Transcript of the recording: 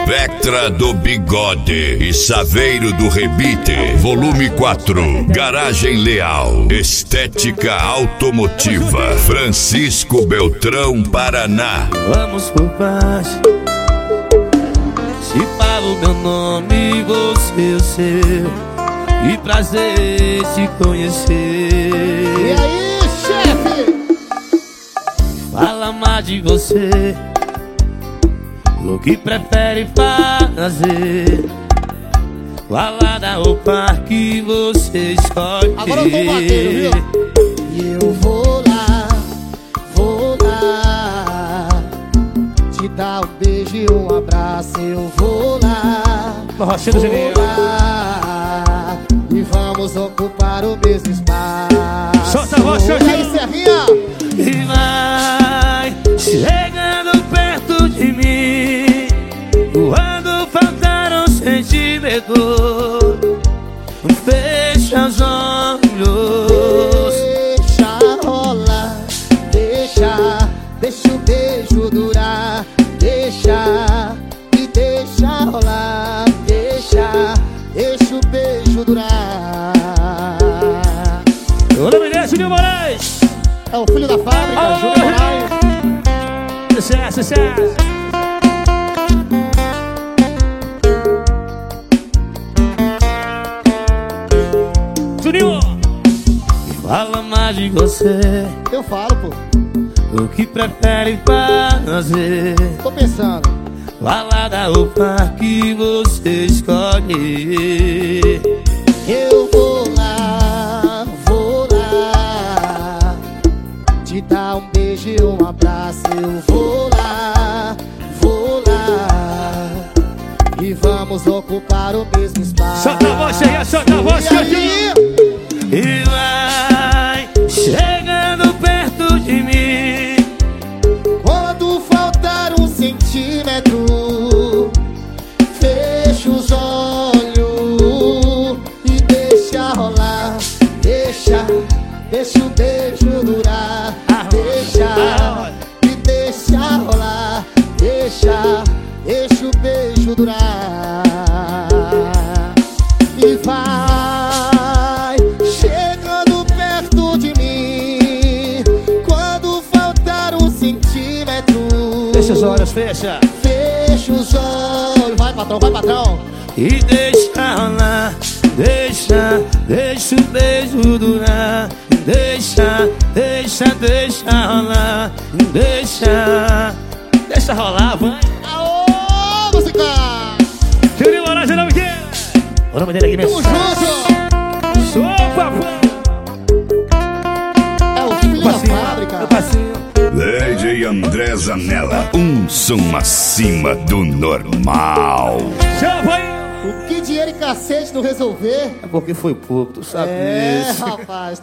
Vectra do Bigode e Saveiro do Rebite, volume 4. Garagem Leal, estética automotiva, Francisco Beltrão, Paraná. Vamos por paz. Se falo meu nome, você o seu. E prazer te conhecer. E aí, chefe? Fala mais de você, o que prefere fazer, balada ou parque você escolhe. Agora eu vou bater, viu? E eu vou lá te dar um beijo e um abraço. Eu vou lá, e vamos ocupar o mesmo espaço. Solta a voz, e aí, Serrinha? E vai chegando perto de mim, quando faltar um sentimento, fecha os olhos. Deixa rolar, deixa o beijo durar. Deixa rolar, deixa o beijo durar. O nome dele é Juninho Moraes. É o filho da fábrica, Juninho Moraes. Sucesso, sucesso. Juninho, fala mais de você, Eu falo, pô. o que prefere fazer, Tô pensando. balada ou parque você escolhe. Eu vou lá te dar um beijo e um abraço. Eu vou lá e vamos ocupar o mesmo espaço. Solta a voz, chega, solta a voz, E aí? e vai chegando perto de mim, Quando faltar um centímetro, fecha os olhos e deixa rolar. Deixa o beijo durar. Deixa rolar. Deixa o beijo durar. E vai chegando perto de mim, quando faltar um centímetro. Fecha os olhos, fecha. Fecha os olhos. Vai, patrão. E deixa rolar, deixa o beijo durar. Deixa rolar, deixa rolar, vai. Aô, música! Juninho Moraes, o nome dele. O nome dele aqui mesmo. Tamo junto! Sou papai. É o filho da fábrica. Meu parceiro. DJ André Zanella, um som acima do normal. Chama aí. O que dinheiro e cacete não resolver? É porque foi pouco, tu sabe É, disso. rapaz.